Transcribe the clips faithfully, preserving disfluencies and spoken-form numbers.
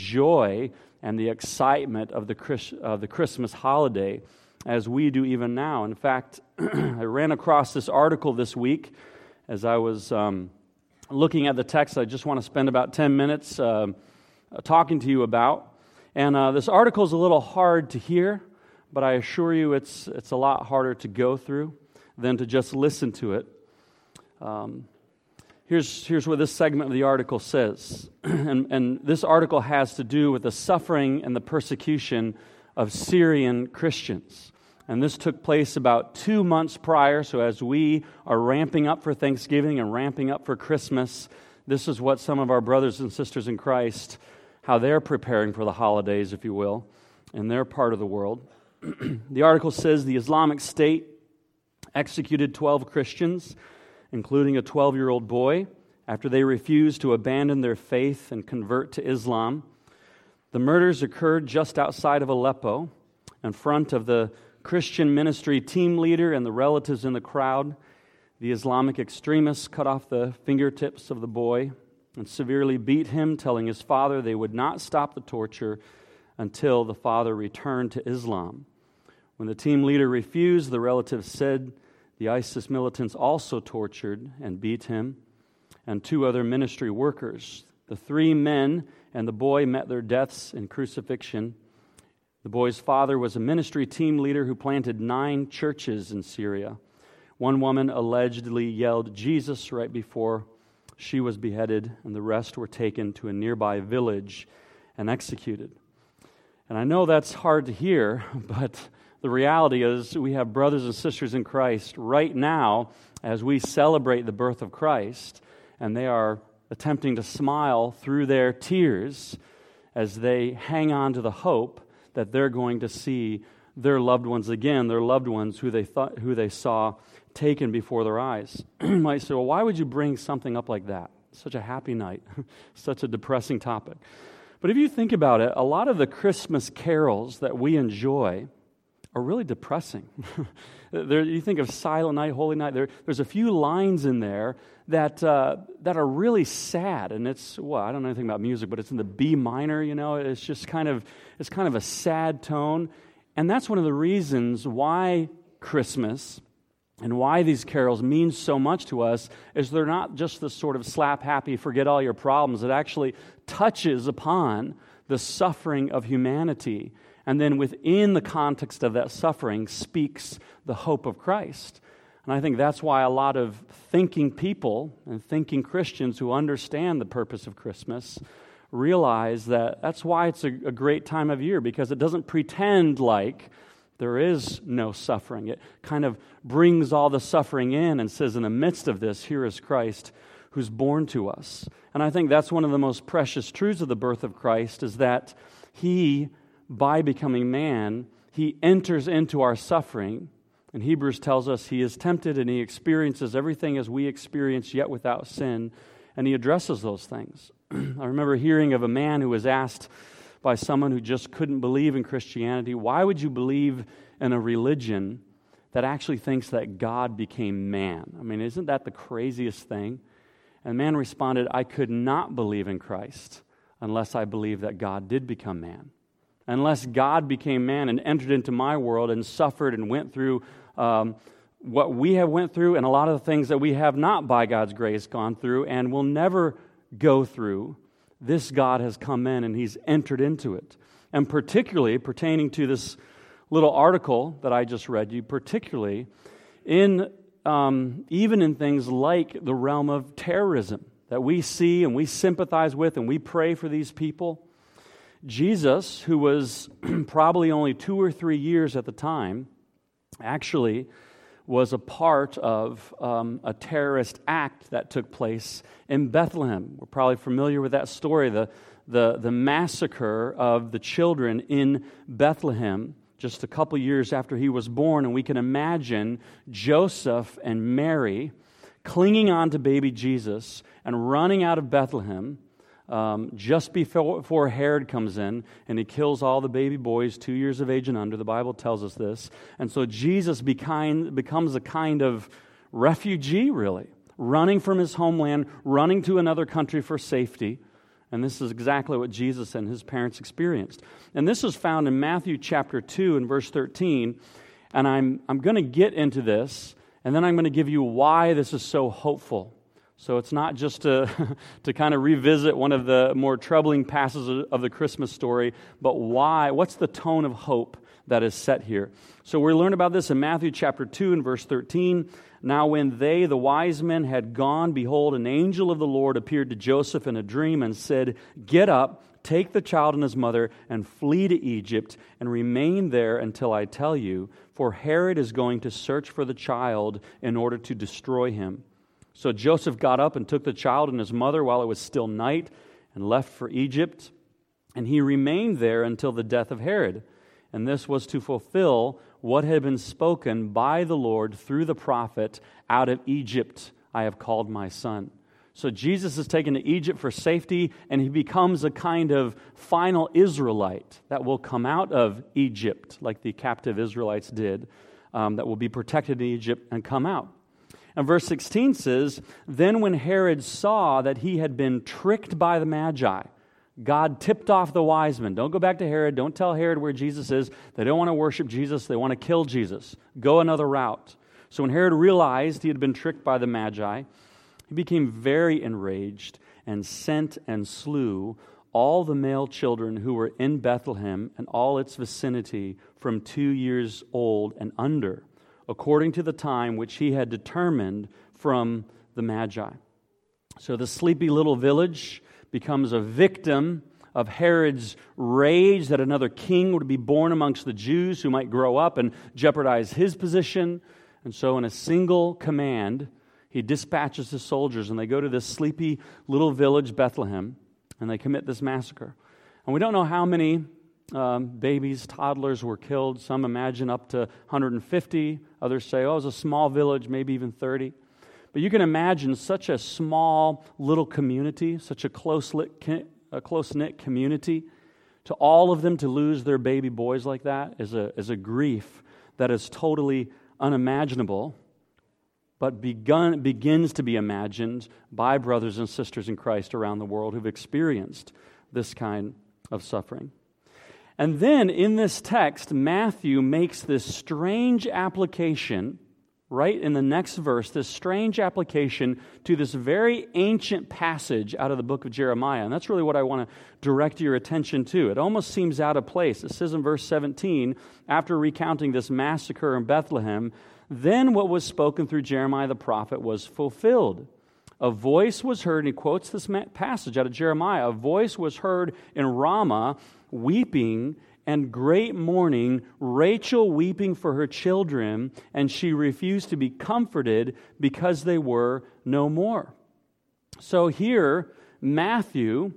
joy and the excitement of the Chris, of the Christmas holiday as we do even now. In fact, I ran across this article this week as I was um, looking at the text I just want to spend about ten minutes uh, talking to you about. And uh, this article is a little hard to hear, but I assure you it's it's a lot harder to go through than to just listen to it. Um, here's here's what this segment of the article says. and, and this article has to do with the suffering and the persecution of Syrian Christians. And this took place about two months prior, so as we are ramping up for Thanksgiving and ramping up for Christmas, this is what some of our brothers and sisters in Christ, how they're preparing for the holidays, if you will, in their part of the world. The article says the Islamic State executed twelve Christians, including a twelve-year-old boy, after they refused to abandon their faith and convert to Islam. The murders occurred just outside of Aleppo, in front of the Christian ministry team leader and the relatives in the crowd. The Islamic extremists cut off the fingertips of the boy and severely beat him, telling his father they would not stop the torture until the father returned to Islam. When the team leader refused, the relatives said the ISIS militants also tortured and beat him and two other ministry workers. The three men and the boy met their deaths in crucifixion. The boy's father was a ministry team leader who planted nine churches in Syria. One woman allegedly yelled Jesus right before she was beheaded, and the rest were taken to a nearby village and executed. And I know that's hard to hear, but the reality is we have brothers and sisters in Christ right now as we celebrate the birth of Christ, and they are attempting to smile through their tears as they hang on to the hope that they're going to see their loved ones again, their loved ones who they thought, who they saw taken before their eyes. You might say, well, why would you bring something up like that? Such a happy night, such a depressing topic. But if you think about it, a lot of the Christmas carols that we enjoy are really depressing. there, you think of Silent Night, Holy Night, there, there's a few lines in there that uh, that are really sad, and it's, well, I don't know anything about music, but it's in the B minor, you know, it's just kind of, it's kind of a sad tone, and that's one of the reasons why Christmas and why these carols mean so much to us is they're not just the sort of slap happy, forget all your problems. It actually touches upon the suffering of humanity, and then within the context of that suffering speaks the hope of Christ. And I think that's why a lot of thinking people and thinking Christians who understand the purpose of Christmas realize that that's why it's a, a great time of year, because it doesn't pretend like there is no suffering. It kind of brings all the suffering in and says, in the midst of this, here is Christ who's born to us. And I think that's one of the most precious truths of the birth of Christ, is that He, by becoming man, He enters into our suffering. And Hebrews tells us He is tempted and He experiences everything as we experience, yet without sin. And He addresses those things. I remember hearing of a man who was asked by someone who just couldn't believe in Christianity, why would you believe in a religion that actually thinks that God became man? I mean, isn't that the craziest thing? And the man responded, I could not believe in Christ unless I believed that God did become man. Unless God became man and entered into my world and suffered and went through um, what we have went through, and a lot of the things that we have not by God's grace gone through and will never go through, this God has come in and He's entered into it. And particularly pertaining to this little article that I just read you, particularly in um, even in things like the realm of terrorism that we see and we sympathize with and we pray for these people. Jesus, who was probably only two or three years at the time, actually was a part of um, a terrorist act that took place in Bethlehem. We're probably familiar with that story, the, the, the massacre of the children in Bethlehem just a couple years after He was born. And we can imagine Joseph and Mary clinging on to baby Jesus and running out of Bethlehem Um, just before, before Herod comes in and he kills all the baby boys two years of age and under. The Bible tells us this. And so Jesus behind, becomes a kind of refugee, really, running from his homeland, running to another country for safety. And this is exactly what Jesus and his parents experienced. And this is found in Matthew chapter two and verse thirteen. And I'm, I'm going to get into this, and then I'm going to give you why this is so hopeful. So it's not just to, to kind of revisit one of the more troubling passages of the Christmas story, but why, what's the tone of hope that is set here? So we learn about this in Matthew chapter two and verse thirteen. Now when they, the wise men, had gone, behold, an angel of the Lord appeared to Joseph in a dream and said, "Get up, take the child and his mother, and flee to Egypt, and remain there until I tell you, for Herod is going to search for the child in order to destroy him." So Joseph got up and took the child and his mother while it was still night, and left for Egypt, and he remained there until the death of Herod. And this was to fulfill what had been spoken by the Lord through the prophet, "Out of Egypt I have called my son." So Jesus is taken to Egypt for safety, and he becomes a kind of final Israelite that will come out of Egypt, like the captive Israelites did, um, that will be protected in Egypt and come out. And verse sixteen says, "Then when Herod saw that he had been tricked by the Magi," God tipped off the wise men. Don't go back to Herod. Don't tell Herod where Jesus is. They don't want to worship Jesus. They want to kill Jesus. Go another route. So when Herod realized he had been tricked by the Magi, he became very enraged and sent and slew all the male children who were in Bethlehem and all its vicinity from two years old and under, according to the time which he had determined from the Magi. So the sleepy little village becomes a victim of Herod's rage that another king would be born amongst the Jews who might grow up and jeopardize his position. And so in a single command, he dispatches his soldiers, and they go to this sleepy little village, Bethlehem, and they commit this massacre. And we don't know how many um, babies, toddlers were killed. Some imagine up to one hundred fifty. Others say, oh, it was a small village, maybe even thirty. But you can imagine such a small little community, such a close-knit, a close-knit community, to all of them to lose their baby boys like that is a, is a grief that is totally unimaginable, but begun, begins to be imagined by brothers and sisters in Christ around the world who've experienced this kind of suffering. And then in this text, Matthew makes this strange application, right in the next verse, this strange application to this very ancient passage out of the book of Jeremiah. And that's really what I want to direct your attention to. It almost seems out of place. It says in verse seventeen, after recounting this massacre in Bethlehem, "Then what was spoken through Jeremiah the prophet was fulfilled. A voice was heard," and he quotes this passage out of Jeremiah, "a voice was heard in Ramah, weeping and great mourning, Rachel weeping for her children, and she refused to be comforted because they were no more." So here, Matthew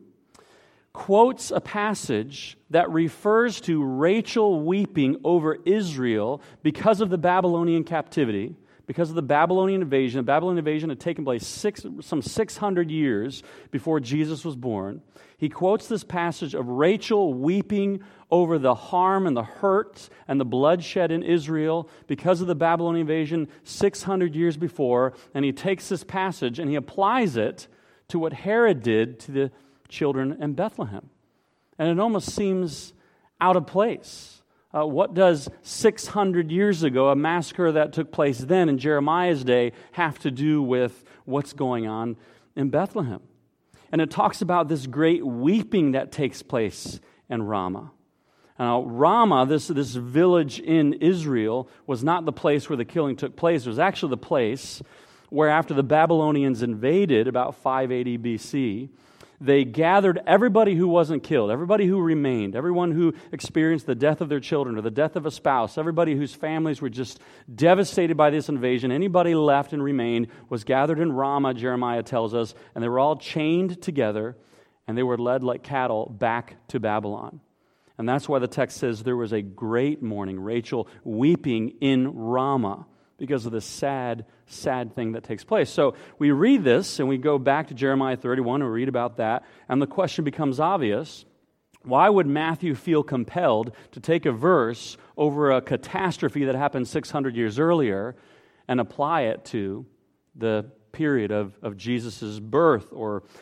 quotes a passage that refers to Rachel weeping over Israel because of the Babylonian captivity, because of the Babylonian invasion. The Babylonian invasion had taken place six, some six hundred years before Jesus was born. He quotes this passage of Rachel weeping over the harm and the hurt and the bloodshed in Israel because of the Babylonian invasion six hundred years before, and he takes this passage and he applies it to what Herod did to the children in Bethlehem. And it almost seems out of place. Uh, what does six hundred years ago, a massacre that took place then in Jeremiah's day, have to do with what's going on in Bethlehem? And it talks about this great weeping that takes place in Ramah. Now, Ramah, this, this village in Israel, was not the place where the killing took place. It was actually the place where, after the Babylonians invaded about five eighty B C, they gathered everybody who wasn't killed, everybody who remained, everyone who experienced the death of their children or the death of a spouse, everybody whose families were just devastated by this invasion. Anybody left and remained was gathered in Ramah, Jeremiah tells us, and they were all chained together, and they were led like cattle back to Babylon. And that's why the text says there was a great mourning, Rachel weeping in Ramah, because of the sad, sad thing that takes place. So we read this, and we go back to Jeremiah thirty-one, and we read about that, and the question becomes obvious. Why would Matthew feel compelled to take a verse over a catastrophe that happened six hundred years earlier and apply it to the period of, of Jesus' birth or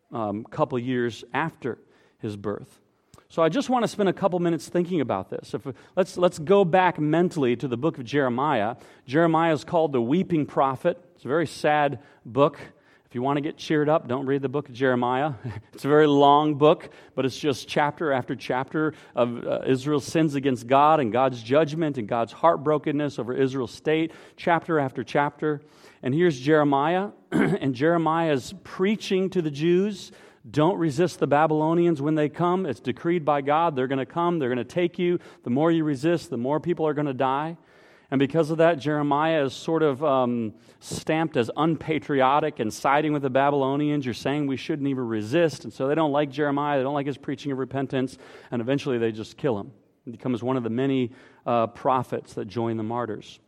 um, couple years after his birth. So I just want to spend a couple minutes thinking about this. If, let's, let's go back mentally to the book of Jeremiah. Jeremiah is called the weeping prophet. It's a very sad book. If you want to get cheered up, don't read the book of Jeremiah. It's a very long book, but it's just chapter after chapter of uh, Israel's sins against God and God's judgment and God's heartbrokenness over Israel's state, chapter after chapter. And here's Jeremiah, and Jeremiah is preaching to the Jews. Don't resist the Babylonians when they come. It's decreed by God. They're going to come. They're going to take you. The more you resist, the more people are going to die. And because of that, Jeremiah is sort of um, stamped as unpatriotic and siding with the Babylonians. You're saying we shouldn't even resist. And so they don't like Jeremiah. They don't like his preaching of repentance. And eventually they just kill him. He becomes one of the many uh, prophets that join the martyrs.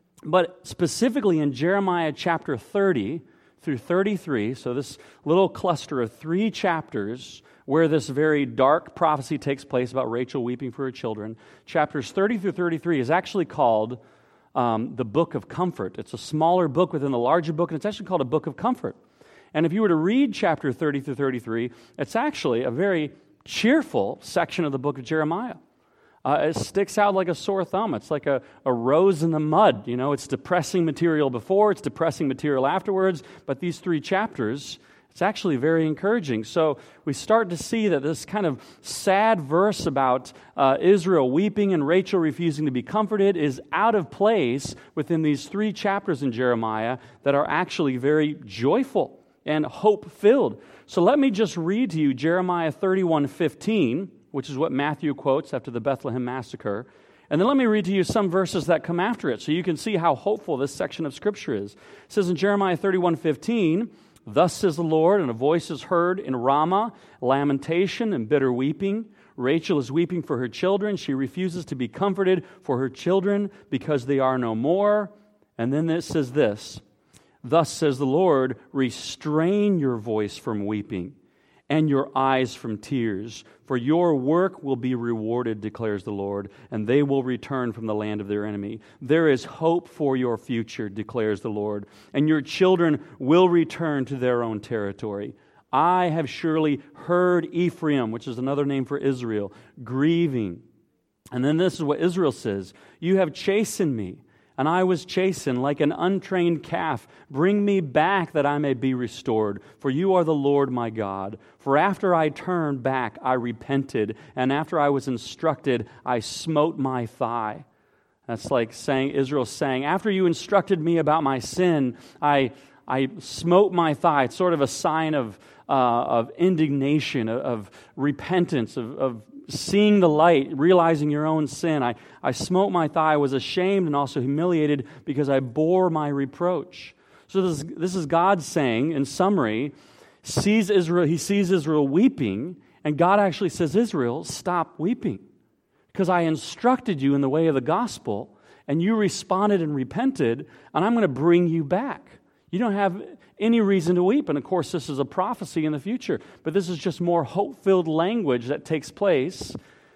But specifically in Jeremiah chapter thirty through thirty-three, so this little cluster of three chapters where this very dark prophecy takes place about Rachel weeping for her children, chapters thirty through thirty-three is actually called um, the Book of Comfort. It's a smaller book within the larger book, and it's actually called a Book of Comfort. And if you were to read chapter thirty through thirty-three, it's actually a very cheerful section of the book of Jeremiah. Uh, it sticks out like a sore thumb. It's like a, a rose in the mud. You know, it's depressing material before, it's depressing material afterwards, but these three chapters, it's actually very encouraging. So we start to see that this kind of sad verse about uh, Israel weeping and Rachel refusing to be comforted is out of place within these three chapters in Jeremiah that are actually very joyful and hope-filled. So let me just read to you Jeremiah thirty-one fifteen, which is what Matthew quotes after the Bethlehem massacre. And then let me read to you some verses that come after it so you can see how hopeful this section of Scripture is. It says in Jeremiah thirty-one fifteen, "Thus says the Lord, and a voice is heard in Ramah, lamentation and bitter weeping. Rachel is weeping for her children. She refuses to be comforted for her children because they are no more." And then it says this, "Thus says the Lord, restrain your voice from weeping and your eyes from tears, for your work will be rewarded, declares the Lord, and they will return from the land of their enemy. There is hope for your future, declares the Lord, and your children will return to their own territory. I have surely heard Ephraim," which is another name for Israel, "grieving." And then this is what Israel says, "You have chastened me, and I was chastened like an untrained calf. Bring me back that I may be restored, for you are the Lord my God. For after I turned back, I repented, and after I was instructed, I smote my thigh." That's like saying, Israel saying, after you instructed me about my sin, I I smote my thigh. It's sort of a sign of uh, of indignation, of, of repentance, of, of seeing the light, realizing your own sin. I, I smote my thigh, I was ashamed and also humiliated because I bore my reproach. So this, this is God saying, in summary, sees Israel, he sees Israel weeping, and God actually says, Israel, stop weeping, because I instructed you in the way of the gospel, and you responded and repented, and I'm going to bring you back. You don't have any reason to weep. And of course, this is a prophecy in the future. But this is just more hope-filled language that takes place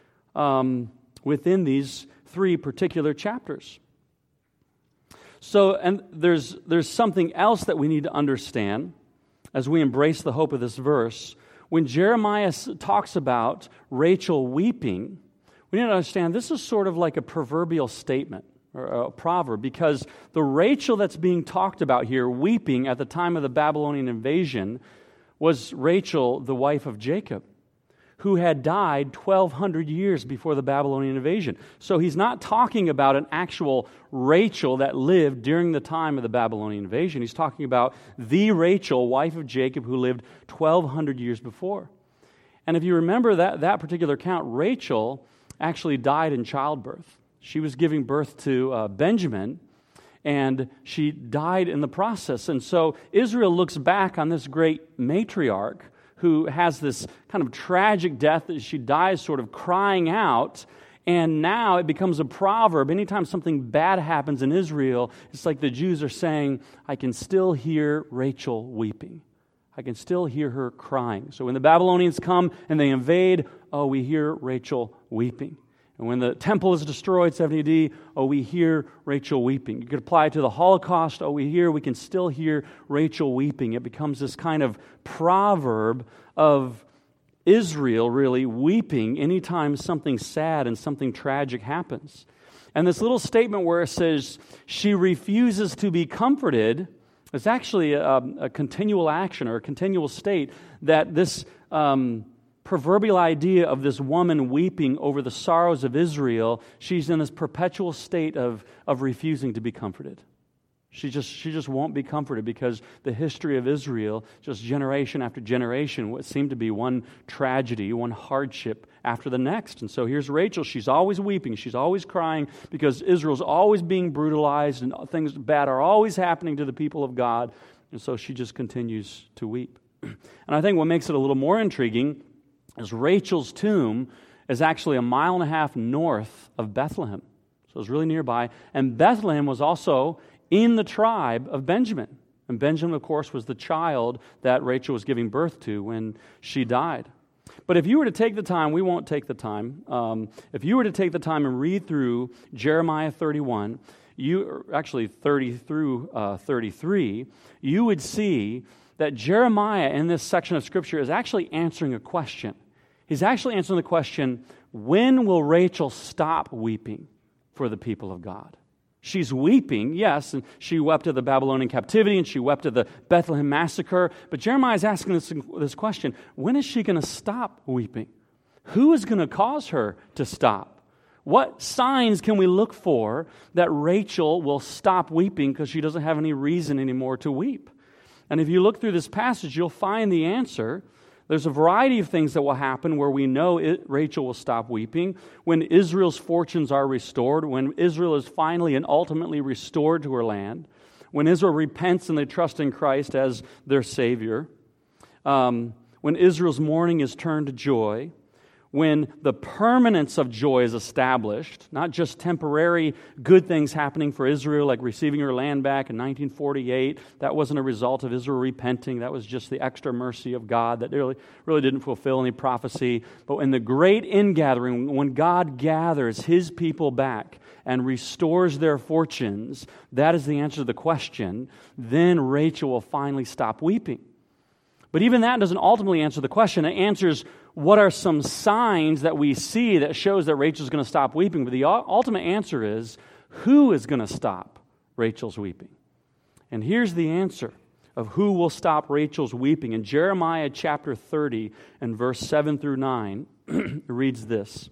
um, within these three particular chapters. So, and there's there's something else that we need to understand as we embrace the hope of this verse. When Jeremiah talks about Rachel weeping, we need to understand this is sort of like a proverbial statement, or a proverb, because the Rachel that's being talked about here, weeping at the time of the Babylonian invasion, was Rachel, the wife of Jacob, who had died twelve hundred years before the Babylonian invasion. So he's not talking about an actual Rachel that lived during the time of the Babylonian invasion. He's talking about the Rachel, wife of Jacob, who lived twelve hundred years before. And if you remember that, that particular account, Rachel actually died in childbirth. She was giving birth to uh, Benjamin, and she died in the process. And so Israel looks back on this great matriarch who has this kind of tragic death that she dies sort of crying out, and now it becomes a proverb. Anytime something bad happens in Israel, it's like the Jews are saying, I can still hear Rachel weeping. I can still hear her crying. So when the Babylonians come and they invade, oh, we hear Rachel weeping. And when the temple is destroyed, seventy A D, oh, we hear Rachel weeping. You could apply it to the Holocaust. Oh, we hear, we can still hear Rachel weeping. It becomes this kind of proverb of Israel really weeping anytime something sad and something tragic happens. And this little statement where it says she refuses to be comforted is actually a, a continual action or a continual state that this um, proverbial idea of this woman weeping over the sorrows of Israel, she's in this perpetual state of, of refusing to be comforted. She just she just won't be comforted because the history of Israel, just generation after generation, what seemed to be one tragedy, one hardship after the next. And so here's Rachel. She's always weeping. She's always crying because Israel's always being brutalized and things bad are always happening to the people of God. And so she just continues to weep. And I think what makes it a little more intriguing is Rachel's tomb is actually a mile and a half north of Bethlehem. So it's really nearby. And Bethlehem was also in the tribe of Benjamin. And Benjamin, of course, was the child that Rachel was giving birth to when she died. But if you were to take the time, we won't take the time, um, if you were to take the time and read through Jeremiah thirty-one, you actually thirty through uh, thirty-three, you would see that Jeremiah in this section of Scripture is actually answering a question. He's actually answering the question, when will Rachel stop weeping for the people of God? She's weeping, yes, and she wept at the Babylonian captivity, and she wept at the Bethlehem massacre. But Jeremiah is asking this, this question, when is she going to stop weeping? Who is going to cause her to stop? What signs can we look for that Rachel will stop weeping because she doesn't have any reason anymore to weep? And if you look through this passage, you'll find the answer. There's a variety of things that will happen where we know it, Rachel will stop weeping. When Israel's fortunes are restored, when Israel is finally and ultimately restored to her land, when Israel repents and they trust in Christ as their Savior, um, when Israel's mourning is turned to joy, when the permanence of joy is established, not just temporary good things happening for Israel, like receiving her land back in nineteen forty-eight. That wasn't a result of Israel repenting. That was just the extra mercy of God that really, really didn't fulfill any prophecy. But in the great ingathering, when God gathers His people back and restores their fortunes, that is the answer to the question. Then Rachel will finally stop weeping. But even that doesn't ultimately answer the question. It answers what are some signs that we see that shows that Rachel's going to stop weeping. But the ultimate answer is, who is going to stop Rachel's weeping? And here's the answer of who will stop Rachel's weeping. In Jeremiah chapter thirty and verse seven through nine, it reads this,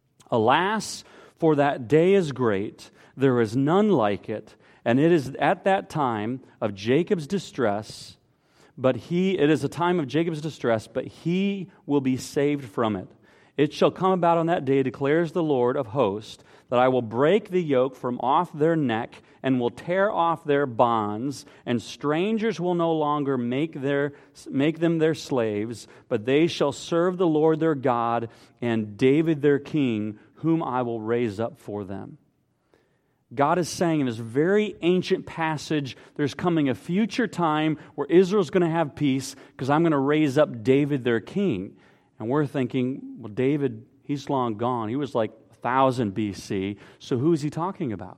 "Alas, for that day is great, there is none like it, and it is at that time of Jacob's distress, But he, it is a time of Jacob's distress, but he will be saved from it. It shall come about on that day, declares the Lord of hosts, that I will break the yoke from off their neck and will tear off their bonds, and strangers will no longer make their make them their slaves, but they shall serve the Lord their God and David their king, whom I will raise up for them." God is saying in this very ancient passage, there's coming a future time where Israel's going to have peace because I'm going to raise up David their king. And we're thinking, well, David, he's long gone. He was like one thousand B C. So who is he talking about?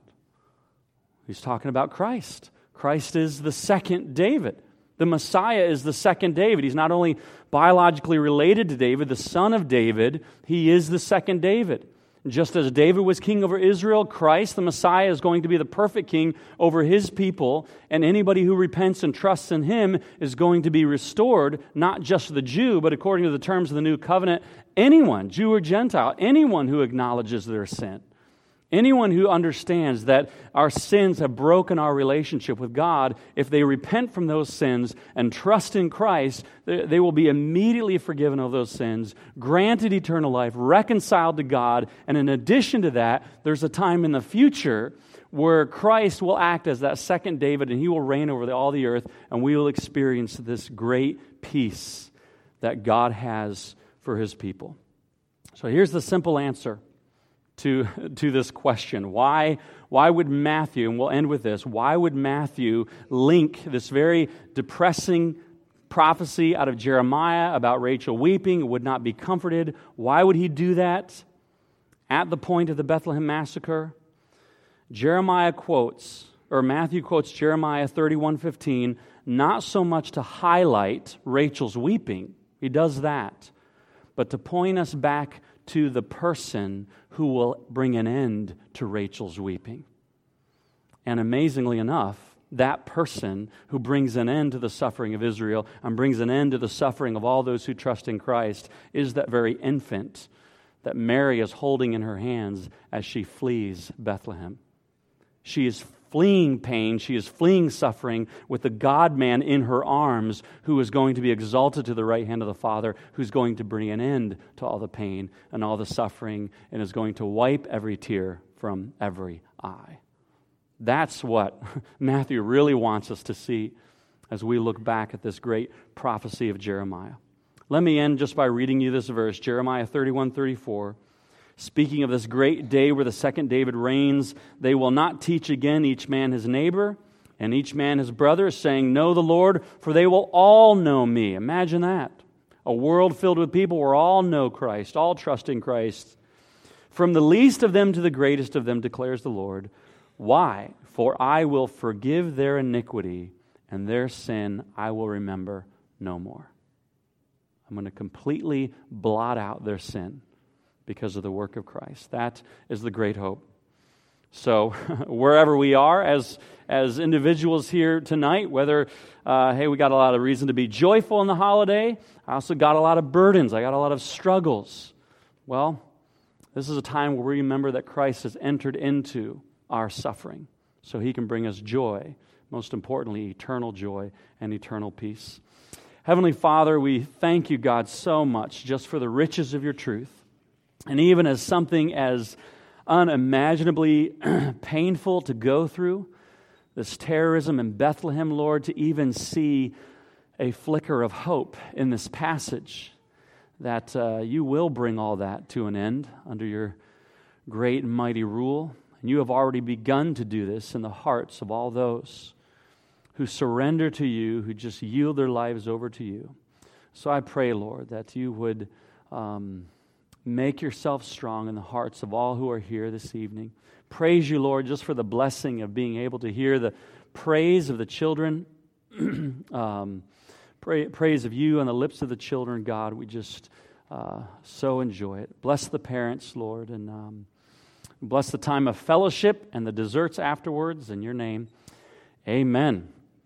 He's talking about Christ. Christ is the second David. The Messiah is the second David. He's not only biologically related to David, the son of David, he is the second David. Just as David was king over Israel, Christ, the Messiah, is going to be the perfect king over his people, and anybody who repents and trusts in him is going to be restored, not just the Jew, but according to the terms of the new covenant, anyone, Jew or Gentile, anyone who acknowledges their sin. Anyone who understands that our sins have broken our relationship with God, if they repent from those sins and trust in Christ, they will be immediately forgiven of those sins, granted eternal life, reconciled to God, and in addition to that, there's a time in the future where Christ will act as that second David and he will reign over all the earth, and we will experience this great peace that God has for his people. So here's the simple answer to, to this question. Why, why would Matthew, and we'll end with this, why would Matthew link this very depressing prophecy out of Jeremiah about Rachel weeping, would not be comforted? Why would he do that? at the point of the Bethlehem massacre, Jeremiah quotes, or Matthew quotes Jeremiah thirty-one fifteen, not so much to highlight Rachel's weeping, he does that, but to point us back to the person who will bring an end to Rachel's weeping. And amazingly enough, that person who brings an end to the suffering of Israel and brings an end to the suffering of all those who trust in Christ is that very infant that Mary is holding in her hands as she flees Bethlehem. She is fleeing pain, she is fleeing suffering with the God-man in her arms who is going to be exalted to the right hand of the Father, who's going to bring an end to all the pain and all the suffering and is going to wipe every tear from every eye. That's what Matthew really wants us to see as we look back at this great prophecy of Jeremiah. Let me end just by reading you this verse, Jeremiah thirty-one thirty-four. Speaking of this great day where the second David reigns, they will not teach again each man his neighbor and each man his brother, saying, know the Lord, for they will all know me. Imagine that. A world filled with people where all know Christ, all trust in Christ. From the least of them to the greatest of them, declares the Lord. Why? For I will forgive their iniquity, and their sin I will remember no more. I'm going to completely blot out their sin because of the work of Christ. That is the great hope. So wherever we are as as individuals here tonight, whether, uh, hey, we got a lot of reason to be joyful in the holiday, I also got a lot of burdens, I got a lot of struggles. Well, this is a time where we remember that Christ has entered into our suffering so He can bring us joy, most importantly, eternal joy and eternal peace. Heavenly Father, we thank You, God, so much just for the riches of Your truth. And even as something as unimaginably painful to go through, this terrorism in Bethlehem, Lord, to even see a flicker of hope in this passage, that uh, You will bring all that to an end under Your great and mighty rule. And You have already begun to do this in the hearts of all those who surrender to You, who just yield their lives over to You. So I pray, Lord, that You would um, make Yourself strong in the hearts of all who are here this evening. Praise You, Lord, just for the blessing of being able to hear the praise of the children, um, pray, praise of You on the lips of the children, God. We just uh, so enjoy it. Bless the parents, Lord, and um, bless the time of fellowship and the desserts afterwards. In Your name, amen.